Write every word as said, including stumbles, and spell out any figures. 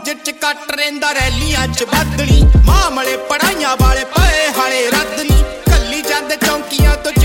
ਫੌਜ ਚ ਕੱਟ ਰਹਿੰਦਾ ਰੈਲੀਆਂ ਚ ਬਦਲੀ ਮਾਮਲੇ ਪੜਾਈਆਂ ਵਾਲੇ ਪਏ ਹਾਲੇ ਰੱਦ ਨੀ ਕੱਲੀ ਜਾਂਦੇ ਚੌਂਕੀਆਂ ਤੋਂ